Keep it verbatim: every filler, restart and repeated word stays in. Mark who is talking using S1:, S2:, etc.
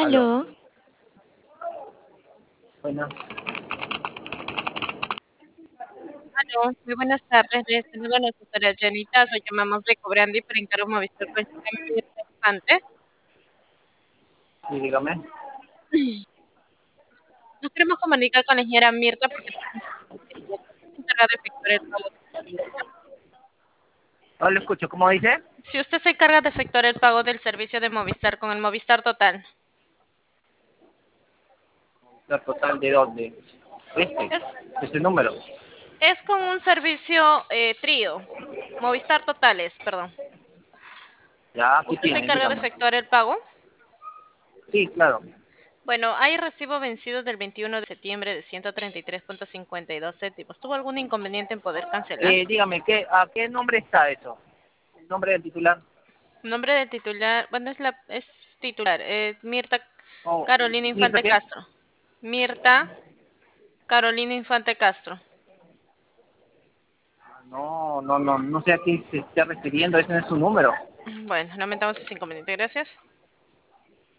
S1: Aló.
S2: Aló.
S1: Bueno,
S3: Aló, muy buenas tardes. Les saluda la asesora Janita. Soy llamamos de Cobrandi para encargo Movistar con Mirta Infante.
S1: sí, dígame.
S3: Nos queremos comunicar con la señora Mirta porque se encarga de efectuar el pago del servicio.
S1: No lo escucho, ¿cómo dice?
S3: Si usted se encarga de efectuar el pago del servicio de Movistar con el Movistar Total,
S1: ¿La total de dónde? Este,
S3: es,
S1: este número.
S3: es con un servicio eh, trío, Movistar Totales, perdón.
S1: Ya, aquí
S3: ¿Usted se
S1: tiene,
S3: encarga de
S1: dígame.
S3: efectuar el pago?
S1: Sí, claro.
S3: Bueno, hay recibo vencido del veintiuno de septiembre de ciento treinta y tres punto cincuenta y dos céntimos. ¿Tuvo algún inconveniente en poder cancelar?
S1: Eh, dígame, ¿qué, ¿a qué nombre está eso? ¿El nombre del titular?
S3: Nombre del titular, bueno, es la es titular, eh, Mirta
S1: Oh,
S3: Carolina
S1: ¿Mirta
S3: Infante
S1: qué?
S3: Castro. Mirta Carolina Infante Castro.
S1: No, no, no, no sé a qué se está refiriendo, ese no es su número.
S3: Bueno, lamentamos ese inconveniente, gracias.